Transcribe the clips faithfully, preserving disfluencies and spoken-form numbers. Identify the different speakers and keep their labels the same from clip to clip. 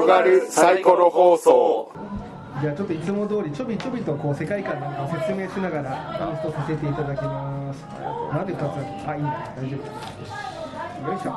Speaker 1: 転がるサイコロ放送。
Speaker 2: じゃあちょっといつも通りちょびちょびとこう世界観なんかを説明しながらインストさせていただきます。なんでふたつあ、いいね、大丈夫。よいしょ。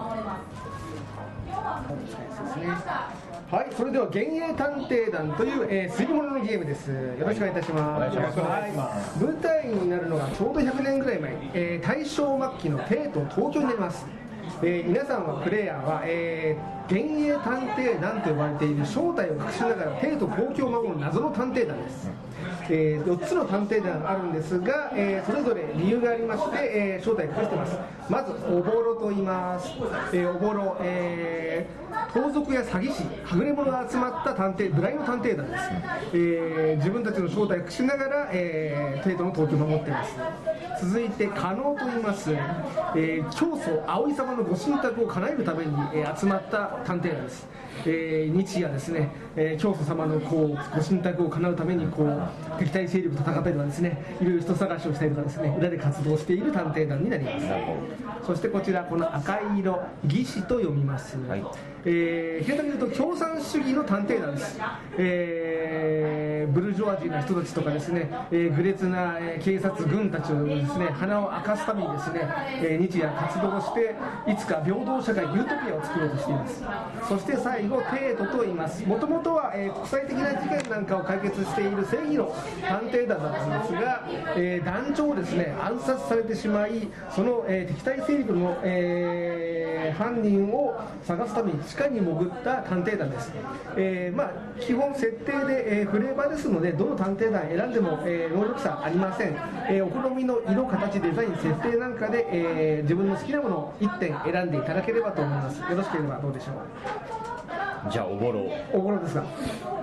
Speaker 2: ですね。はい、それでは幻影探偵団という、えー、推理物のゲームです。よろしくお願いいたします。はい、舞台になるのがちょうどひゃくねんぐらい前、えー、大正末期の帝都東京になります。えー、皆さんはプレイヤーは、えー、幻影探偵団と呼ばれている正体を隠しながら帝都東京を守る謎の探偵団です。えー、よっつの探偵団があるんですが、えー、それぞれ理由がありまして、えー、正体を隠しています。まずおぼろと言います。えー、おぼろ、えー、盗賊や詐欺師、はぐれ者が集まった探偵、ブラインド探偵団です。えー、自分たちの正体を隠しながら、えー、帝都の東京を守っています。続いて加納と言います。えー、教祖葵様のご神託を叶えるために、えー、集まった探偵団です。えー、日夜ですね、えー、教祖様のこうご神託を叶うためにこう敵対勢力と戦ったりとかですね、いろいろ人探しをしたりとかですね、裏で活動している探偵団になります。そしてこちらこの赤い色、義士と読みます。はい、えー、平たく言うと共産主義の探偵団です。えー、ブルジョワジーな人たちとかですね、えー、愚劣な、えー、警察軍たちをですね、鼻を明かすためにですね、えー、日夜活動していつか平等社会ユートピアを作ろうとしています。そして最後帝都と言います。もともとは、えー、国際的な事件なんかを解決している正義の探偵団だったんですが、えー、団長をですね暗殺されてしまい、その、えー、敵対勢力の、えー、犯人を探すために地下に潜った探偵団です。えーまあ、基本設定で、えー、フレーバーですので、どの探偵団選んでも、えー、能力差ありません。えー、お好みの色、形、デザイン、設定なんかで、えー、自分の好きなものをいってん選んでいただければと思います。よろしければどうでしょう。
Speaker 3: じゃあおぼろ
Speaker 2: おぼろですが、で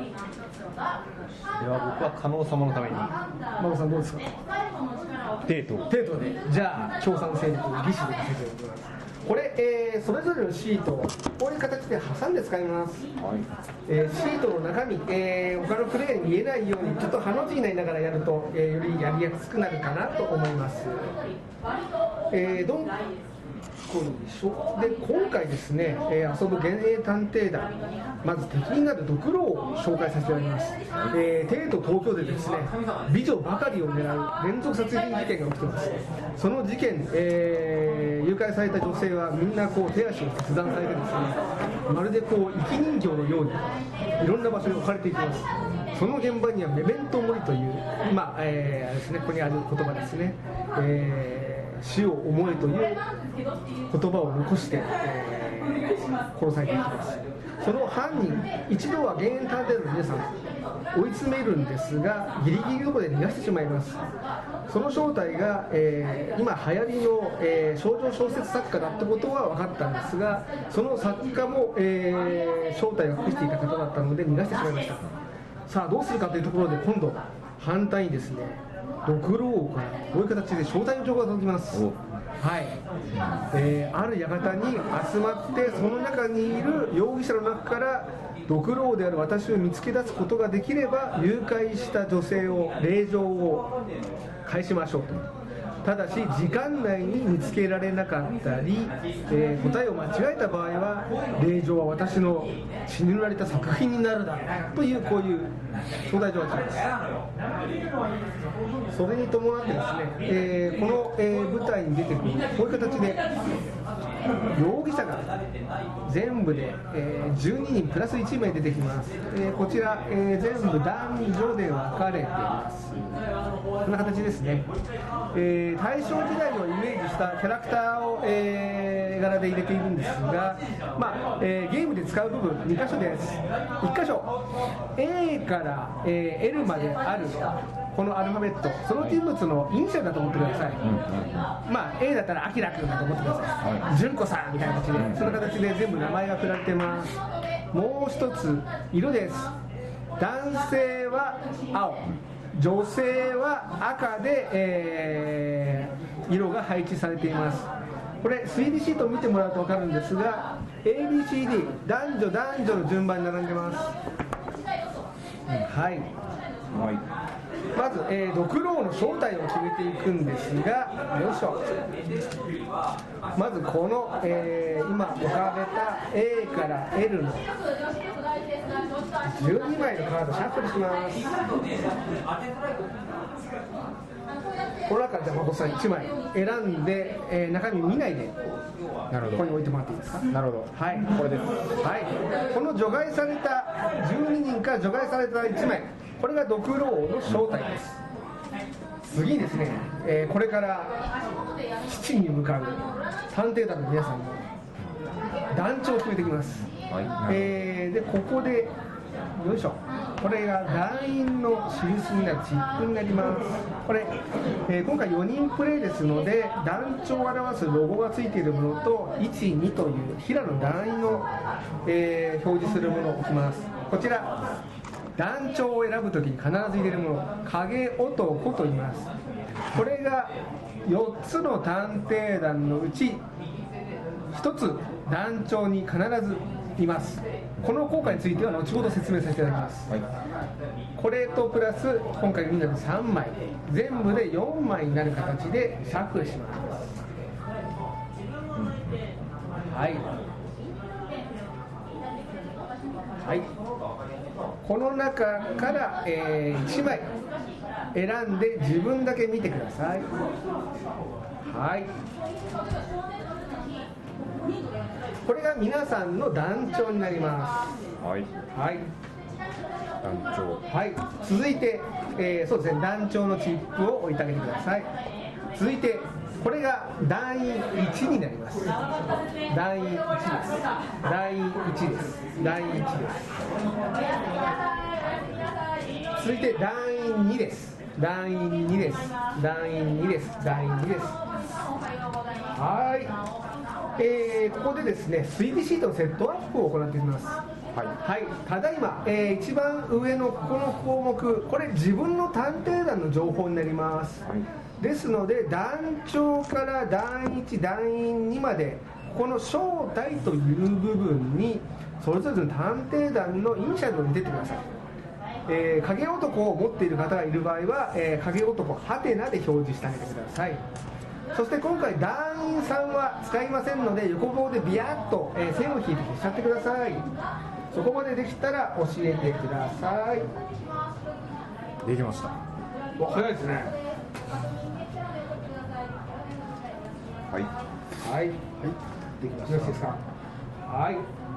Speaker 3: は僕は加納様のために。
Speaker 2: 真帆さんどうですか。
Speaker 3: 帝都
Speaker 2: 帝都で、じゃあ共産勢力義士で見せていただきます。これ、えー、それぞれのシートをこういう形で挟んで使います。はい、えー、シートの中身、えー、他のプレイヤーに見えないようにちょっとハの字になりながらやると、えー、よりやりやすくなるかなと思います。えー、どんこうでしょで今回ですね、えー、遊ぶ幻影探偵団、まず敵になるドクロを紹介させていただきます。えー、帝都東京でですね、美女ばかりを狙う連続殺人事件が起きています。その事件、えー、誘拐された女性はみんなこう手足を切断されてですね、まるでこう生き人形のようにいろんな場所に置かれていきます。その現場にはメメントモリという今、えー、あれですね、ここにある言葉ですね、えー死を思えという言葉を残して、えー、殺されていきます。その犯人、一度は幻影探偵団の皆さん追い詰めるんですが、ギリギリのところで逃がしてしまいます。その正体が、えー、今流行りの、えー、少女小説作家だってことは分かったんですが、その作家も、えー、正体を隠していた方だったので逃がしてしまいました。さあどうするかというところで、今度反対にですね、ドクロ王からこういう形で招待の情報が届きます。はい、えー、ある館に集まって、その中にいる容疑者の中からドクロ王である私を見つけ出すことができれば、誘拐した女性を令状を返しましょうと。ただし時間内に見つけられなかったり、えー、答えを間違えた場合は令状は私の血に塗られた作品になるだろうという、こういう招待状が来ます。それに伴ってですね、えー、この、えー、舞台に出てくるこういう形で容疑者が全部で、えー、じゅうににんプラスいち名出てきます。えー、こちら、えー、全部男女で分かれています。こんな形ですね。えー、大正時代をイメージしたキャラクターを、えー、柄で入れているんですが、まあえー、ゲームで使う部分に箇所です。いっ箇所 A から、えー、L まであるこのアルファベット、その人物のイニシャルだと思ってください。まあ A だったらアキラ君だと思ってください。純子さんみたいな形で、その形で全部名前が振られてます。もう一つ色です。男性は青、女性は赤で、えー、色が配置されています。これ推理シートを見てもらうと分かるんですが、 エービーシーディー 男女男女の順番に並んでます。はい、はい、まず、えー、ドクロ王の正体を決めていくんですが、よいしょ。まずこの、えー、今置かれた A から L のじゅうにまいのカードシャッフルします。この中からじゃあ誠さんいちまい選んで、えー、中身見ないで
Speaker 3: なるほど。
Speaker 2: ここに置いてもらっていいですか。
Speaker 3: なるほど。
Speaker 2: はい、
Speaker 3: これです。
Speaker 2: はい、この除外されたじゅうににんから除外されたいちまい、これがドクロ王の正体です。次にですね、えー、これから基地に向かう探偵団の皆さんの団長を決めていきます。
Speaker 3: はい。
Speaker 2: えー、でここでよいしょ、これが団員の印になるチップになります。これ、えー、今回よにんプレイですので、団長を表すロゴがついているものといち、にという平の団員を、えー、表示するものを置きます。こちら団長を選ぶときに必ず入れるもの、影男と言います。これがよっつの探偵団のうちひとつ団長に必ずいます。この効果については後ほど説明させていただきます。はい、これとプラス今回みんなでさんまい、全部でよんまいになる形でシャッフルします。はい、はい、この中から、えー、いちまい選んで自分だけ見てください。はい、これが皆さんの団長になります。
Speaker 3: はい。
Speaker 2: はい。
Speaker 3: 団長。はい。
Speaker 2: 続いて、えー、そうですね、団長のチップを置いてあげてください。続いて、これが団員いちになります。団員いちです。団員いちです。団員いちです。続いて団員にです。団員にです。団員にです。団員にです。はい。えー、ここでですね、推理シートのセットアップを行っていきます。はい、はい、ただいま、えー、一番上のここの項目、これ自分の探偵団の情報になります。はい、ですので団長から団いち、団員にまでここの正体という部分にそれぞれの探偵団のイニシャルを入れてください。えー、影男を持っている方がいる場合は、えー、影男ハテナで表示してあげてください。そして今回団員さんは使いませんので、横棒でビヤッと、えー、線を引いて消しちゃってください。そこまでできたら教えてください。
Speaker 3: できました。
Speaker 2: お、早いですね。
Speaker 3: はい。
Speaker 2: はい。はい。できました。よろしいですか。はい。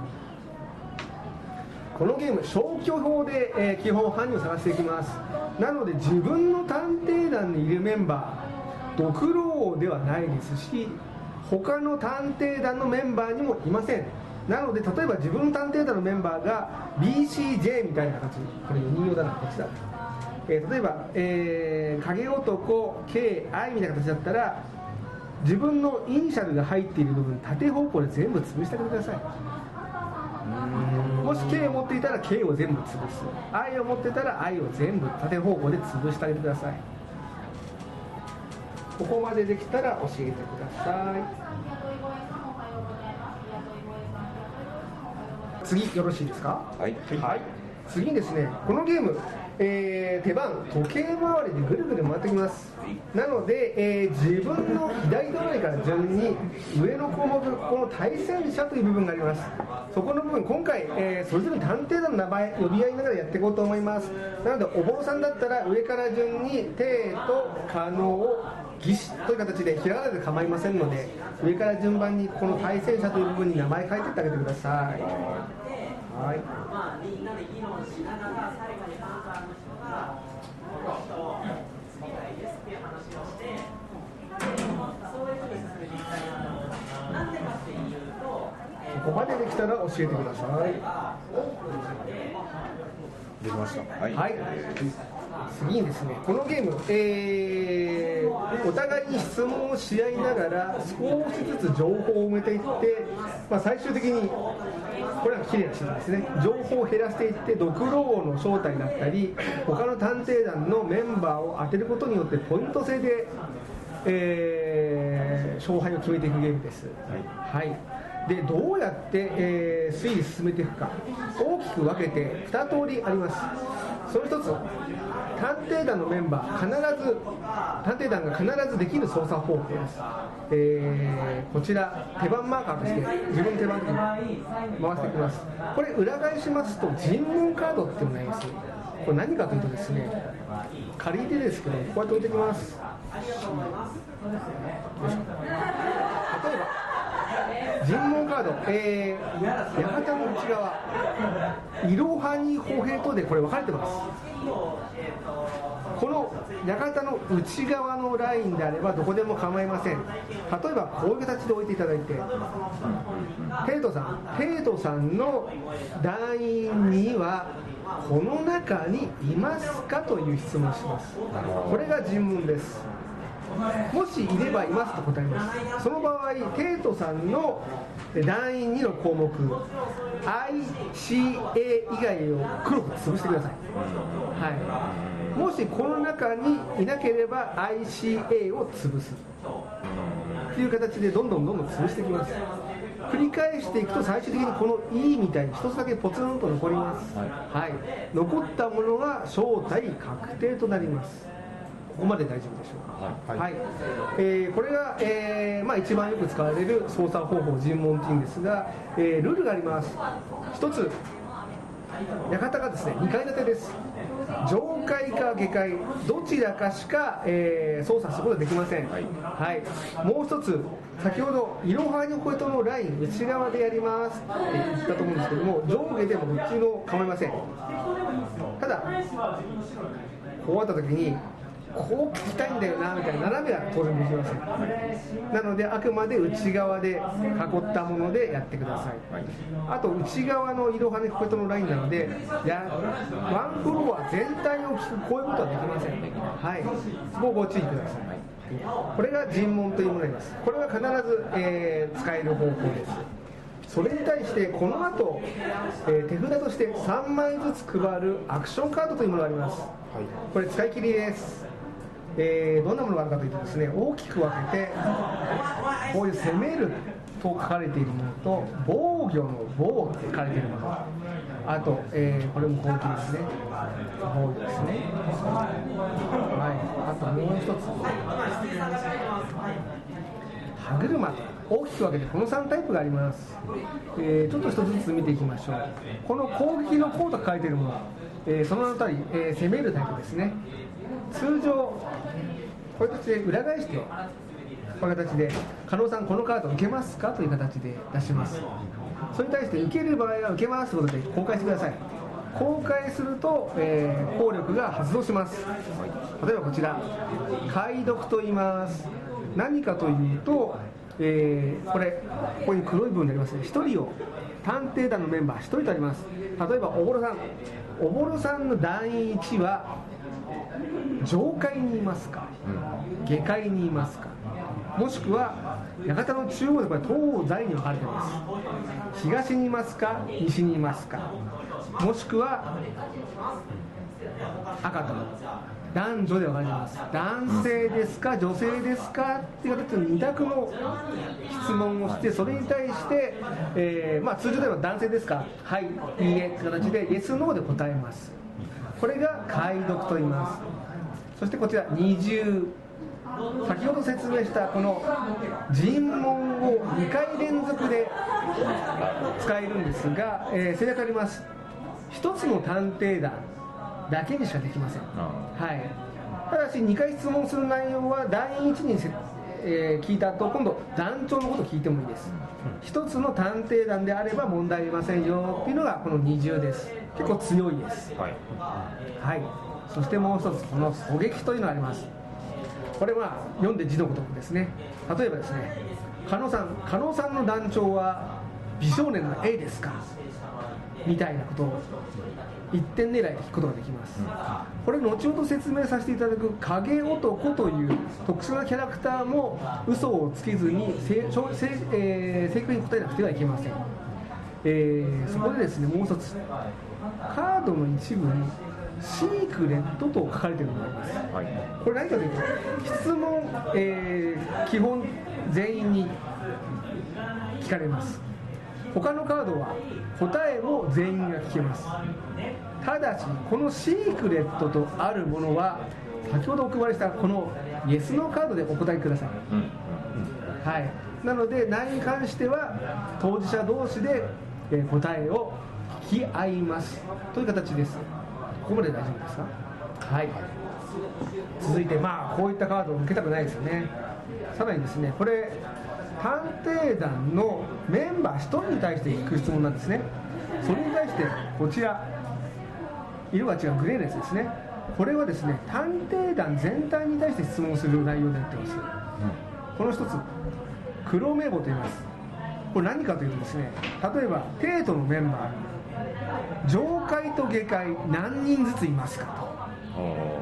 Speaker 2: このゲーム消去法で、えー、基本犯人を探していきます。なので自分の探偵団にいるメンバー、ドクロ王ではないですし、他の探偵団のメンバーにもいません。なので例えば自分の探偵団のメンバーが ビーシージェー みたいな形、これよにん用だな、こっちだ、えー、例えば、えー、影男 ケーアイ みたいな形だったら、自分のイニシャルが入っている部分縦方向で全部潰してあげてください。もし K を持っていたら K を全部潰す、 I を持っていたら I を全部縦方向で潰してあげてください。ここまでできたら教えてください。次よろしいですか。
Speaker 3: はい、
Speaker 2: はい、次にですね、このゲーム、えー、手番時計回りでぐるぐる回ってきます。なので、えー、自分の左隣から順に上の項目、この対戦者という部分があります。そこの部分、今回、えー、それぞれ探偵団の名前呼び合いながらやっていこうと思います。なのでお坊さんだったら上から順に帝と可能、義士という形でひらがなで構いませんので、上から順番にこの対戦者という部分に名前書いていってあげてください。はい。まあみんなで議論しながら最後にカウンターの人がこの人みたいですっていう話をして、そういうふうに進めていきたいなと思います。なんでかっていうと、ここまでできたら教えてください。
Speaker 3: できました。はい。
Speaker 2: はい、次にですね、このゲーム、えー、お互いに質問をし合いながら少しずつ情報を埋めていって、まあ、最終的にこれはきれいなシーンですね、情報を減らしていって、ドクロ王の正体だったり他の探偵団のメンバーを当てることによってポイント制で、えー、勝敗を決めていくゲームです。はい、はい、 でどうやって、えー、推理進めていくか大きく分けてに通りあります。その一つ、探偵団のメンバー必ず探偵団が必ずできる操作方法です。えー、こちら手番マーカーとして自分の手番の時に回していきます。これ裏返しますと尋問カードっていうのがあります。これ何かというとですね、仮手ですけどこうやって置いてきます。例えば尋問カード、えー、館の内側、いろはに歩兵等でこれ分かれてます。この館の内側のラインであればどこでも構いません。例えばこういう形で置いていただいて、テイトさん、テイトさんの団員にはこの中にいますかという質問をします。これが尋問です。もしいればいますと答えます。その場合、テイトさんの団員にの項目 アイシーエー 以外を黒く潰してください。はい、もしこの中にいなければ アイシーエー を潰すという形でどんどんどんどん潰していきます。繰り返していくと最終的にこの E みたいに一つだけポツンと残ります。はい、残ったものが正体確定となります。ここまで大丈夫でしょうか。はい、はい、えー、これが、えーまあ、一番よく使われる操作方法尋問っていうんですが、えー、ルールがあります。一つ、館がですねにかい建てです。上階か下階どちらかしか、えー、操作することができません。はい、はい、もう一つ、先ほどいろはに歩兵とのライン内側でやりますって言ったと思うんですけども、上下でもどっちも構いません。ただこうあった時にこう聞きたいんだよなみたいな斜めは当然できません。なのであくまで内側で囲ったものでやってください。あと内側のいろはに歩兵とのラインなのでやワンフロア全体を聞くこういうことはできません。はい、そこをご注意ください。これが尋問というものになります。これは必ず、えー、使える方法です。それに対してこの後、えー、手札としてさんまいずつ配るアクションカードというものがあります。これ使い切りです。えー、どんなものがあるかというとですね、大きく分けてこういう攻めると書かれているものと防御の防って書かれているもの、あと、えー、これも攻撃ですね、防御ですね、はい、あともう一つ歯車と大きく分けてこのさんタイプがあります。えー、ちょっと一つずつ見ていきましょう。この攻撃のコードが書いているもの、えー、そのあたり、えー、攻めるタイプですね。通常こういう形で裏返してこういう形で加納さんこのカード受けますかという形で出します。それに対して受ける場合は受けますということで公開してください。公開すると、えー、効力が発動します。例えばこちら解読と言います。何かというと、えー、これここに黒い部分になりますね。ひとりを探偵団のメンバーひとりとあります。例えばおぼろさんおぼろさんの団員いちは上階にいますか、下階にいますか、もしくは館の中央でこれ東西に分かれています。東にいますか西にいますか、もしくは赤と男女で分かれています。男性ですか女性ですかっていう形のに択の質問をして、それに対して、えーまあ、通常では男性ですかはい、いいえって形でイエスノーで答えます。これが解読と言います。そしてこちら二重、先ほど説明したこの尋問をにかい連続で使えるんですが、えー、制約あります。ひとつの探偵団だけにしかできません。はい、ただしにかい質問する内容は団員いちに、えー、聞いた後今度団長のことを聞いてもいいです。ひとつの探偵団であれば問題ありませんよっていうのがこの二重です。結構強いです。はい、はい、そしてもう一つこの狙撃というのがあります。これは読んで字のごとくですね。例えばですね、加納さん加納さんの団長は美少年の A ですかみたいなことを一点狙いで聞くことができます。これ後ほど説明させていただく影男という特殊なキャラクターも嘘をつけずに正, 正,、えー、正確に答えなくてはいけません。えー、そこでですね、もう一つカードの一部にシークレットと書かれているのがあります。はい、これ何かというと質問、えー、基本全員に聞かれます。 他のカードは答えを全員が聞けます。ただしこのシークレットとあるものは先ほどお配りしたこのイエスのカードでお答えください、うんうんはい、なので難に関しては当事者同士で答えを聞き合いますという形です。ここまで大丈夫ですか？はい。続いてまあこういったカードを受けたくないですよね。さらにですね、これ探偵団のメンバーひとりに対して聞く質問なんですね。それに対してこちら色が違うグレーのやつですね。これはですね探偵団全体に対して質問する内容になっています、うん、この一つ黒名簿と言います。これ何かというとですね、例えば帝都のメンバー上階と下階何人ずついますかと、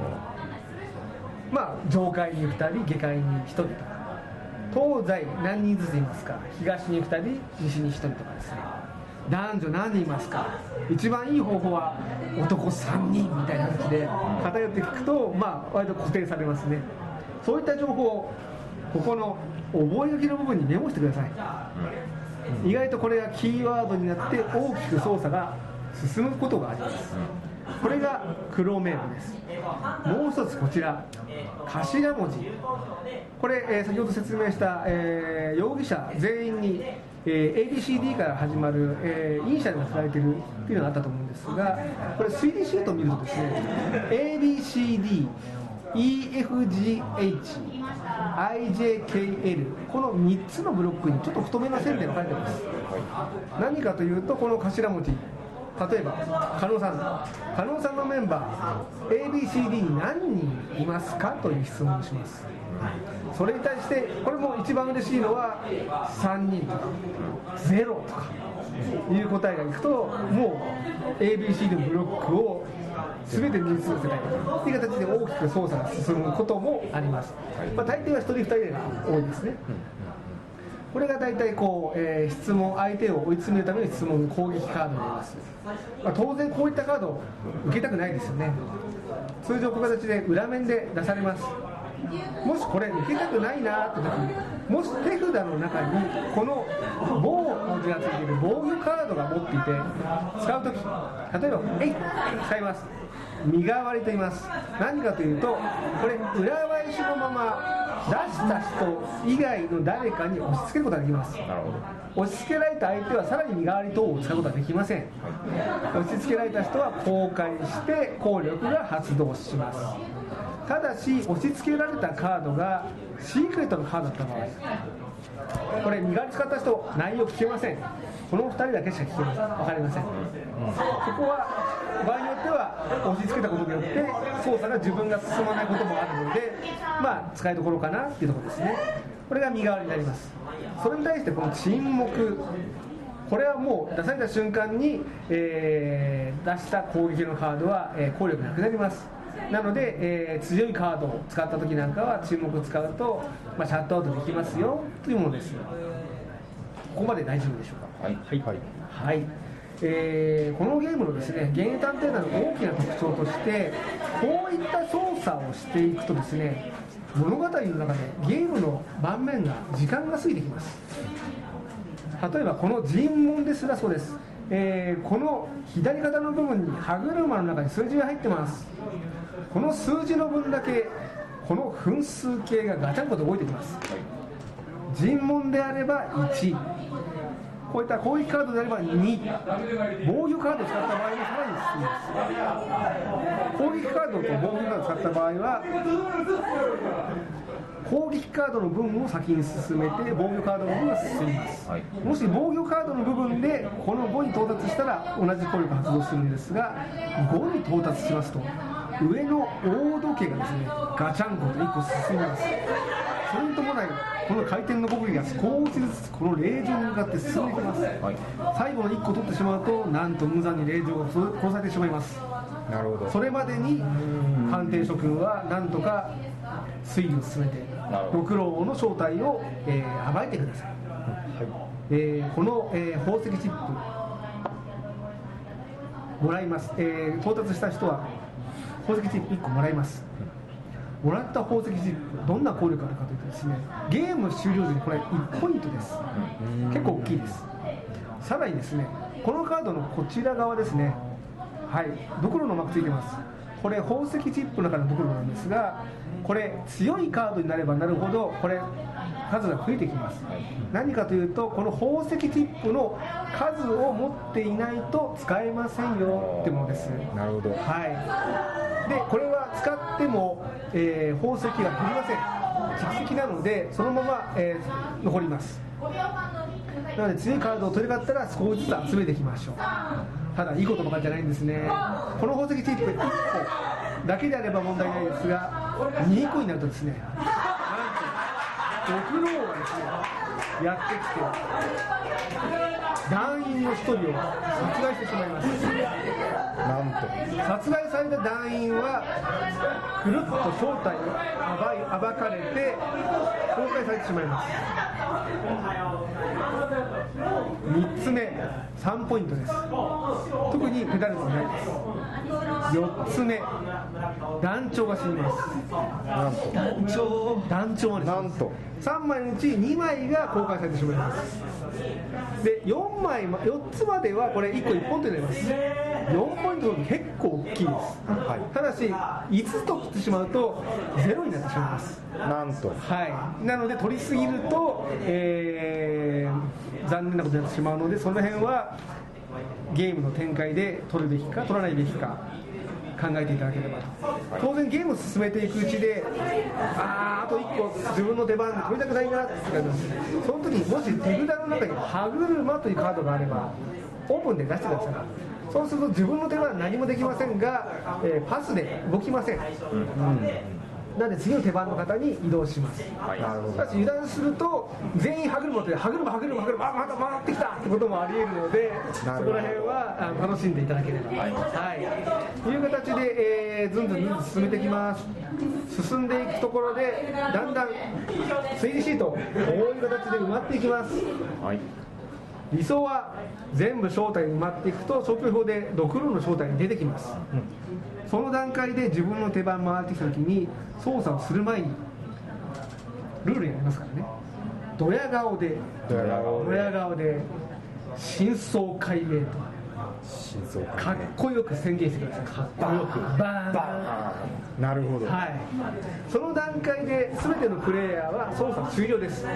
Speaker 2: まあ上階にふたり下階にひとりとか、東西何人ずついますか、東にふたり西にひとりとかですね、男女何人いますか、一番いい方法は男さんにんみたいな形で偏って聞くと、まあ割と固定されますね。そういった情報をここの覚え書きの部分にメモしてください、うん、意外とこれがキーワードになって大きく操作が進むことがあります。これが黒名簿です。もう一つこちら頭文字、これ、えー、先ほど説明した、えー、容疑者全員に、えー、エービーシーディー から始まる、えー、イニシャルが振られているというのがあったと思うんですが、これ推理シートを見るとですね エービーシーディーイーエフジーエイチアイジェーケーエル このみっつのブロックにちょっと太めの線で書かれています。何かというとこの頭文字、例えば加納さん加納さんのメンバー エービーシーディー に何人いますかという質問をします。それに対してこれも一番嬉しいのはさんにんとかゼロとかいう答えがいくと、もう エービーシーディー のブロックを全て身につませたいという形で大きく操作が進むこともあります、まあ、大抵はひとりふたりが多いですね。これが大体こう、えー、質問相手を追い詰めるための質問攻撃カードになります、まあ、当然こういったカードを受けたくないですよね。通常こういう形で裏面で出されます。もしこれ受けたくないなって時に、もし手札の中にこの棒の字がついている防御カードが持っていて使う時、例えばえい使います。身代わりと言います。何かというとこれ裏返しのまま出した人以外の誰かに押し付けることができます。なるほど。押し付けられた相手はさらに身代わり等を使うことができません、はい、押し付けられた人は公開して効力が発動します。ただし押し付けられたカードがシークレットのカードだった場合、これ身代わり使った人内容聞けません。このふたりだけしか聞けません。分かりません、うん、そこは場合によっては押し付けたことによって操作が自分が進まないこともあるので、まあ使いどころかなっていうところですね。これが身代わりになります。それに対してこの沈黙、これはもう出された瞬間に、えー、出した攻撃のカードは、えー、効力なくなります。なので、えー、強いカードを使った時なんかは沈黙を使うと、まあ、シャットアウトできますよというものです。ここまで大丈夫でしょうか？はいはいはい、はいえー、このゲームのですね幻影探偵団の大きな特徴として、こういった操作をしていくとですね、物語の中でゲームの盤面が時間が過ぎてきます。例えばこの尋問ですらそうです。えー、この左肩の部分に歯車の中に数字が入ってます。この数字の分だけこの分数計がガチャンコと動いてきます。尋問であればいち、こういった攻撃カードであればに、防御カードを使った場合もさらに進みます。攻撃カードと防御カードを使った場合は攻撃カードの分を先に進めて防御カードの分が進みます、はい、もし防御カードの部分でこのごに到達したら同じ効力が発動するんですが、ごに到達しますと上の大時計がですねガチャンコといっこ進みます。それに伴いこの回転の国技が少しずつこの霊場に向かって進んでいきます、はい、最後のいっこ取ってしまうとなんと無残に霊場が殺されてしまいます。なるほど。それまでに鑑定諸君はなんとか推理を進めてご苦労の正体を、えー、暴いてください、はいえー、この、えー、宝石チップもらいます、えー、到達した人は宝石チップいっこもらいます。もらった宝石チップどんな効力があるかというとですね、ゲーム終了時にこれいちポイントです。結構大きいです。 さらにですね、このカードのこちら側ですね、はい、ドクロのマークついてます。これ宝石チップの中のドクロなんですが、これ強いカードになればなるほどこれ数が増えてきます。何かというと、この宝石チップの数を持っていないと使えませんよってものです。
Speaker 3: なるほど。
Speaker 2: はい。でこれは使っても、えー、宝石が減りません。蓄積なのでそのまま、えー、残ります。なので強いカードを取りたかったら少しずつ集めていきましょう。ただいいことばかりじゃないんですね。この宝石チップいっこだけであれば問題ないですが、にこになるとですね、なんとドクローがですねやってきて団員の一人を殺害してしまいます。
Speaker 3: なんと
Speaker 2: 殺害された団員はぐるっと正体を暴い暴かれて公開されてしまいます。みっつめ、さんポイントです。特にペダルトないです。よっつめ、団長が死にます。
Speaker 3: なんと
Speaker 2: 団長団長はですね、
Speaker 3: なんと
Speaker 2: さんまいのうちにまいが公開されてしまいます。でよんまい、よっつまではこれいっこいっぽんとになります。よんポイントの結構大きいです、はい、ただしいつつ取ってしまうとゼロになってしまいます。
Speaker 3: なんと、
Speaker 2: はい、なので取りすぎると、えー、残念なことになってしまうので、その辺はゲームの展開で取るべきか取らないべきか考えていただければと。当然ゲームを進めていくうちで、あーあといっこ自分の出番で取りたくないなって感じます。その時にもし手札の中に歯車というカードがあればオープンで出してください。そうすると自分の手番何もできませんが、えー、パスで動きません、うんうんなので次の手番の方に移動します。はい、なるほど。しかし油断すると全員歯車って歯車歯車歯車あまた回ってきたってこともありえるので、そこら辺はあの楽しんでいただければ、はい、はい、という形で、えー、ずんずんずん進めていきます。進んでいくところでだんだん推理シートこういう形で埋まっていきます。はい、理想は全部正体に埋まっていくと消去法でドクロの正体に出てきます、うん、その段階で自分の手番回ってきた時に操作をする前にルールやりますからね。ドヤ顔でドヤ顔で真相解明と真相解明かっこよく宣言してください。かっこよくバーンバーン。なるほど、はい、その段階で全てのプレイヤーは操作終了です、はい、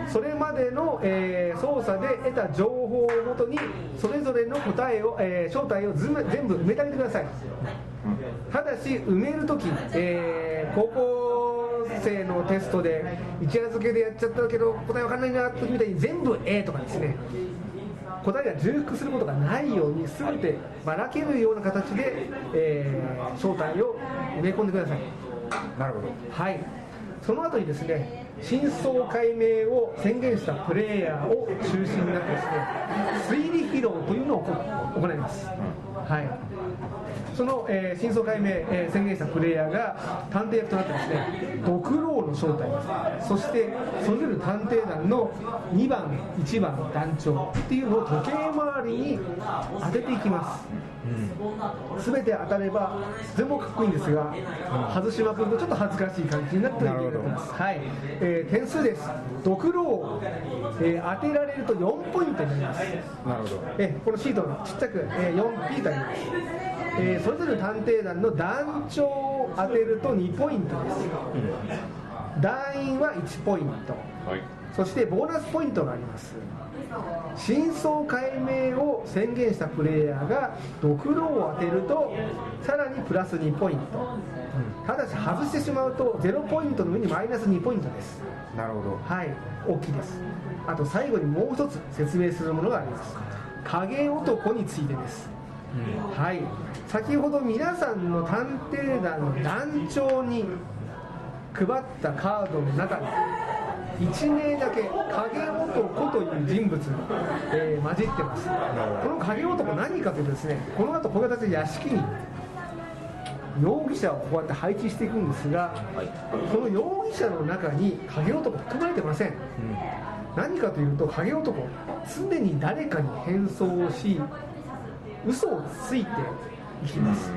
Speaker 2: それまでの、えー、操作で得た情報をもとにそれぞれの答えを、えー、正体を全部埋めてあげてください。ただし埋めるとき、えー、高校生のテストで一夜漬けでやっちゃったけど答えわかんないなってみたいに全部 A とかですね、答えが重複することがないように全てばらけるような形で、えー、正体を埋め込んでください。なるほど、はい、その後にですね真相解明を宣言したプレイヤーを中心になってですね推理披露というのを行います、うんはい、その、えー、真相解明、えー、宣言したプレイヤーが探偵役となってですねドクローの正体、そしてそれぞれ探偵団のにばんいちばん団長っていうのを時計回りに当てていきます、うん、全て当たれば全部かっこいいんですが、うん、外しまくるとちょっと恥ずかしい感じになっているということです、はいえー、点数です。ドクロを、えー、当てられるとよんポイントになります。なるほど、えー、このシートのちっちゃく、えー、よんピー とあります、えー、それぞれの探偵団の団長を当てるとにポイントです、うん、団員はいちポイント、はい、そしてボーナスポイントがあります。真相解明を宣言したプレイヤーがドクロを当てるとさらにプラスにポイント、うん、ただし外してしまうとゼロポイントの上にマイナスにポイントです。なるほど、はい、大きいです。あと最後にもう一つ説明するものがあります。影男についてです、うんはい、先ほど皆さんの探偵団の団長に配ったカードの中にいちめいだけ影男という人物が、えー、混じってます。この影男何かというとですね、この後こういう形で屋敷に容疑者をこうやって配置していくんですが、その容疑者の中に影男含まれてません、うん、何かというと影男常に誰かに変装をし嘘をついていきます。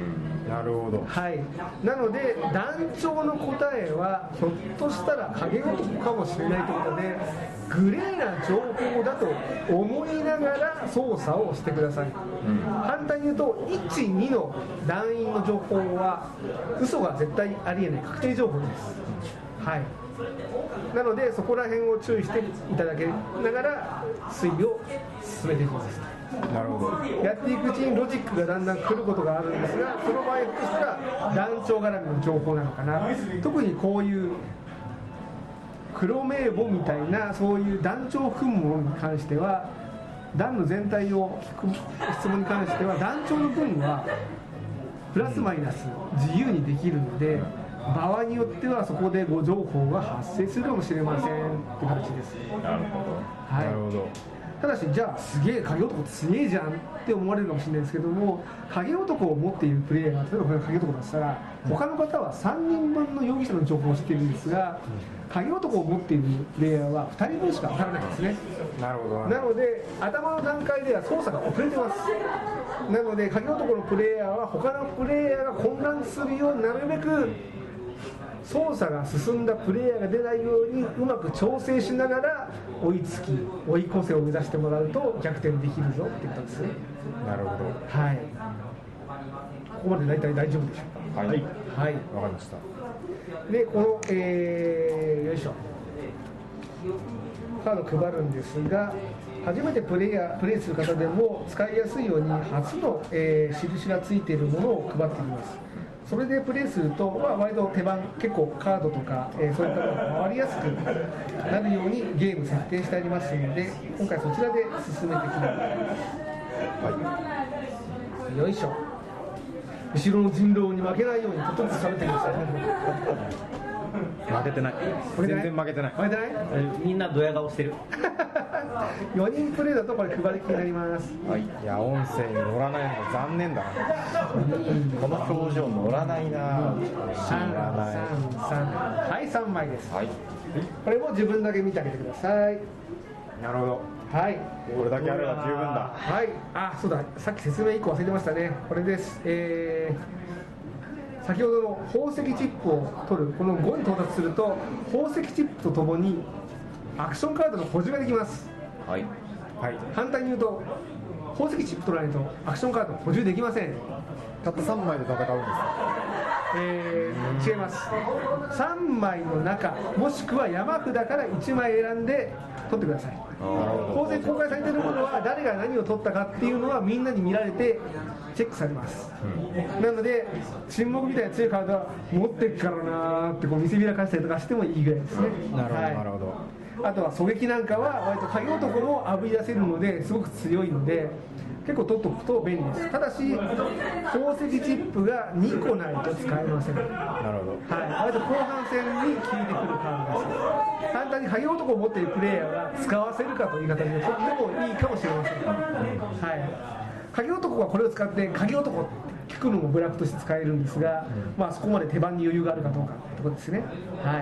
Speaker 3: なるほど。
Speaker 2: はい、なので団長の答えはひょっとしたら影男かもしれないということで、グレーな情報だと思いながら操作をしてください、うん、反対に言うといち、にの団員の情報は嘘が絶対ありえない確定情報です、はい、なのでそこら辺を注意していただけながら推理を進めていきます。
Speaker 3: なるほど。
Speaker 2: やっていくうちにロジックがだんだん来ることがあるんですが、その場合としたら団長絡みの情報なのかな。特にこういう黒名簿みたいなそういう団長組むものに関しては、団の全体を聞く質問に関しては団長の分はプラスマイナス自由にできるので、場合によってはそこで誤情報が発生するかもしれませんって形です。
Speaker 3: なるほど、はい、なるほど。
Speaker 2: ただし、じゃあすげえ影男強えじゃんって思われるかもしれないですけども、影男を持っているプレイヤーが例えばこれが影男だったら、他の方はさんにんぶんの容疑者の情報を知っているんですが、影男を持っているプレイヤーはふたりぶんしか分からないんですね。
Speaker 3: なるほど。
Speaker 2: なので頭の段階では操作が遅れてます。なので影男のプレイヤーは他のプレイヤーが混乱するようになるべく操作が進んだプレイヤーが出ないようにうまく調整しながら追いつき追い越せを目指してもらうと逆転できるぞってことですね。
Speaker 3: なるほど。
Speaker 2: はい、ここまで大体大丈夫でしょうか。
Speaker 3: はい、はい、わかりました。
Speaker 2: でこの、えー、よいしょカード配るんですが、初めてプレイヤープレイする方でも使いやすいように初の、えー、印がついているものを配っています。それでプレイすると、まあ、割と手番結構カードとか、えー、そういったものが回りやすくなるようにゲーム設定してありますので、今回そちらで進めていきます、はい、よいしょ。後ろの人狼に負けないようにとても喋ってください。
Speaker 3: 負けてない。全然負けてない。
Speaker 2: 負けてない。
Speaker 4: みんなドヤ顔してる。
Speaker 2: よにんプレイだとこれ配り気になります。
Speaker 3: はい。いや音声に乗らないの残念だな。この表情乗らないな。
Speaker 2: さん、さん、はい、さんまいです。
Speaker 3: はい。
Speaker 2: これも自分だけ見てあげてください。
Speaker 3: なるほど。
Speaker 2: はい。
Speaker 3: これだけあれば十分だ。
Speaker 2: はい。あ、そうだ。さっき説明いっこ忘れてましたね。これです。えー、先ほどの宝石チップを取るこのごに到達すると宝石チップとともにアクションカードの補充ができます。
Speaker 3: はい。はい。
Speaker 2: 反対に言うと宝石チップ取らないとアクションカード補充できません。
Speaker 3: たったさんまいで戦うんですか。
Speaker 2: えー、違います。さんまいの中もしくは山札からいちまい選んで取ってください。当然公開されているものは誰が何を取ったかっていうのはみんなに見られてチェックされます、うん、なので沈黙みたいな強いカードは持ってっからなーってこう見せびらかしたりとかしてもいいぐらいですね、
Speaker 3: うん、なるほど、
Speaker 2: はい、なるほど。あとは狙撃なんかは割と影男もあぶり出せるのですごく強いので結構取っておくと便利です。ただし宝石チップがにこないと使えません。なるほど、はい、割と後半戦に効いてくるカードです。簡単に影男を持っているプレイヤーが使わせるかという言い方でとってもいいかもしれません、うん、はい、影男はこれを使って影男って聞くのもブラックとして使えるんですが、うん、まあそこまで手番に余裕があるかどうかってことですね。はい、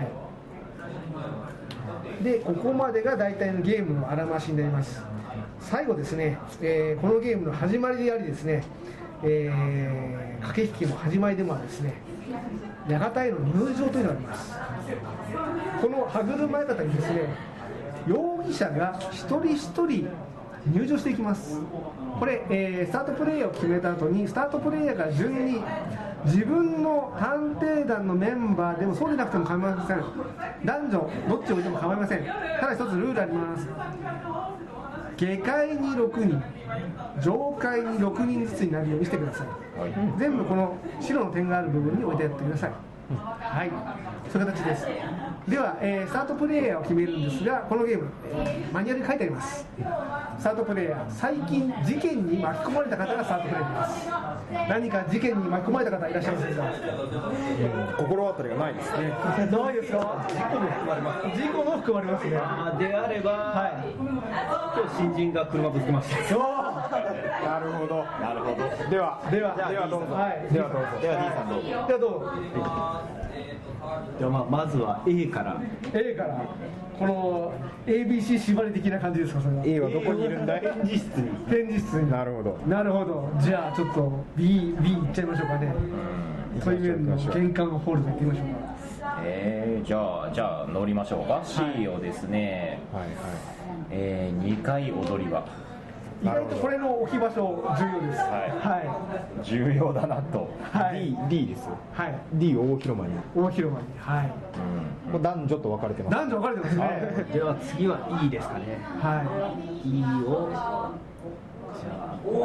Speaker 2: でここまでが大体のゲームのあらましになります。最後ですね、えー、このゲームの始まりでありですね、えー、駆け引きの始まりでもあるですね、館への入場というのがあります。この歯車館にですね、容疑者が一人一人入場していきます。これ、えー、スタートプレイヤーを決めた後にスタートプレイヤーから順に自分の探偵団のメンバーでもそうでなくても構いません。男女どっちを置いても構いません。ただ一つルールあります。下界にろくにん、上界にろくにんずつになるようにしてください、はい、全部この白の点がある部分に置いてやってください、うん、はい、そういう形です。では、えー、スタートプレイヤーを決めるんですが、このゲーム、えー、マニュアルに書いてあります。スタートプレイヤー、最近事件に巻き込まれた方がスタートプレイヤーです。何か事件に巻き込まれた方いらっしゃいませんか。
Speaker 3: うん、心当たりがないですね。
Speaker 2: ないですか。事故も含まれます。事故も含まれますね。
Speaker 4: あであれば、はい、今日新人が車ぶつけました。
Speaker 3: なるほど、なるほど。では、
Speaker 2: では、
Speaker 3: ではどうぞ。
Speaker 2: はい、
Speaker 3: ではどうぞ。
Speaker 4: では D さんどうぞ。
Speaker 2: ではどうぞ。
Speaker 4: ではまあまずは A から。
Speaker 2: A からこのエービーシー 縛り的な感じですか、それは。
Speaker 3: A はどこにいるんだい？
Speaker 4: 展示室に。
Speaker 2: 展示室に。
Speaker 3: なるほど。
Speaker 2: なるほど。じゃあちょっと B、B いっちゃいましょうかね。そういう面の玄関ホールド行ってみましょうか。
Speaker 5: えー、じゃあじゃあ乗りましょうか。 C をですね、
Speaker 3: はいはい。
Speaker 5: えー、にかい踊り場。
Speaker 2: 意外とこれの置き場所重要です。
Speaker 5: はい
Speaker 2: は
Speaker 5: 重要だなと。
Speaker 2: い。はい。
Speaker 3: D, D ですよ。
Speaker 2: はい。
Speaker 3: D 大広間に。
Speaker 2: 大広間に。はい。
Speaker 3: もう男女と分かれてます。
Speaker 2: 男女分かれてますね。
Speaker 4: では次は E ですかね。
Speaker 2: は
Speaker 4: E をじゃあこれ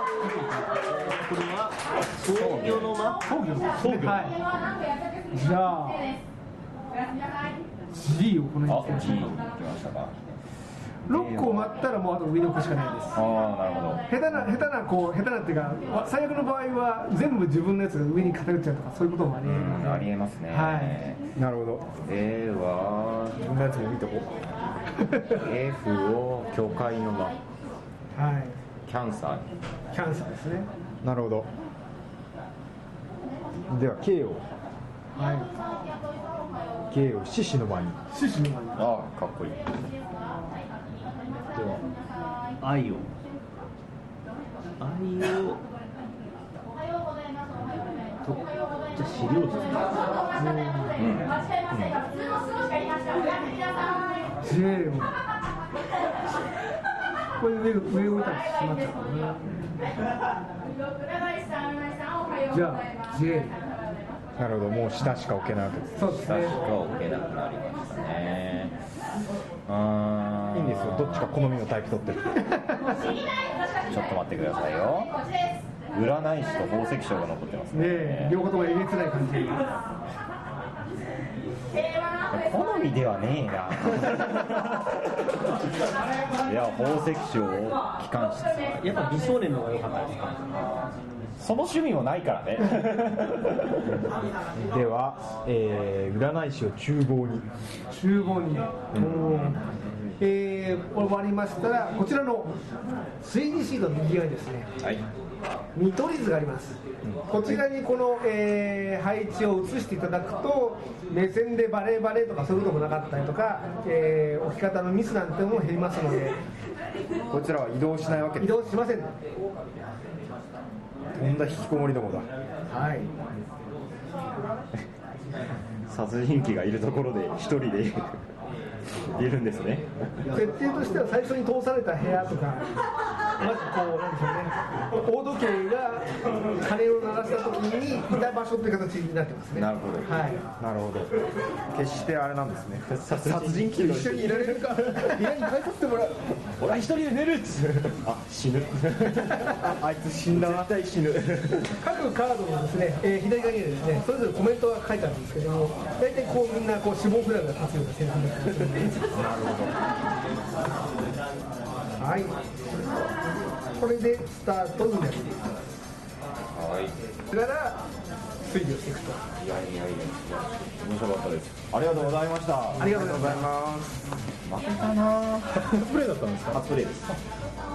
Speaker 4: は創業の間。
Speaker 2: い。創業ですね。はい。じゃあ G をこの
Speaker 5: あ、
Speaker 2: 辺に
Speaker 5: G
Speaker 2: つけ
Speaker 5: 来
Speaker 2: ましょうか。
Speaker 5: ましたか。
Speaker 2: ロックを待ったらもうあと上に置くしかないです。
Speaker 5: ああ、なるほど。
Speaker 2: 下手な下手なこう下手なっていうか最悪の場合は全部自分のやつが上に偏っちゃうとかそういうこともありえるので、
Speaker 5: ありえますね。
Speaker 2: はい
Speaker 3: なるほど。
Speaker 5: では
Speaker 3: 自分のやつも見とこう。F を教会の間。
Speaker 2: はい
Speaker 5: キャンサーに。
Speaker 2: キャンサーですね。
Speaker 3: なるほど。では K を
Speaker 2: は
Speaker 3: K を獅子の間に。
Speaker 2: い獅子の間に。
Speaker 5: ああ、かっこいい。
Speaker 4: では I を I をとじゃあ資料室。
Speaker 2: J をこれ上上を置いたら閉まっちゃうからね。じゃあ J。
Speaker 3: なるほど。もう下しか置けないわけです。
Speaker 2: そうですね。
Speaker 5: 確か置けなくなりましたね。あー
Speaker 3: いいんですよ。どっちか好みのタイプ取ってる。
Speaker 5: ちょっと待ってくださいよ。占い師と宝石商が残ってますね。
Speaker 2: ねえ両方ともえげつない感じ。
Speaker 5: 好みではねえな。いや、宝石商機関室。
Speaker 4: やっぱ美少年の方が良かったですか。
Speaker 5: その趣味もないからね。
Speaker 3: では、えー、占い師を厨房に。
Speaker 2: 厨房に、えー、終わりましたらこちらの推理シートの右側にですね、
Speaker 5: はい。
Speaker 2: 見取り図があります。こちらにこの、えー配置を移していただくと目線でバレーバレーとかそういうこともなかったりとか、えー置き方のミスなんても減りますので
Speaker 3: こちらは移動しないわけです。
Speaker 2: 移動しません。
Speaker 3: とんだ引きこもりどもだ。
Speaker 2: はい。
Speaker 5: 殺人鬼がいるところで一人でいるんですね。
Speaker 2: 設定としては最初に通された部屋とかまずこうなんでしょうね、大時計が鐘を鳴らした時にいた場所という形になってますね。
Speaker 5: なるほど。
Speaker 2: はい。
Speaker 3: なるほど。決してあれなんですね。
Speaker 5: 殺人鬼と一緒にいられるか。
Speaker 2: 部屋に帰させてもらう。
Speaker 5: 俺は一人で寝るっつって。あ、死ぬ。
Speaker 3: あいつ死んだな。
Speaker 5: 絶対死ぬ。
Speaker 2: 各カードのですね、えー左側にはですね、それぞれコメントが書いてあるんですけども、大体こうみんなこう死亡フラグが立つようなセリフになってますので。はい。これでスタートになります。
Speaker 5: はい。
Speaker 2: それから推理をしていくと。
Speaker 5: いやいやいや、面白かったです。ありがとうございました。
Speaker 2: ありがとうございます。
Speaker 3: ます。
Speaker 5: 負けたな。
Speaker 3: 初プレイだったんですか。
Speaker 5: 初プレイです。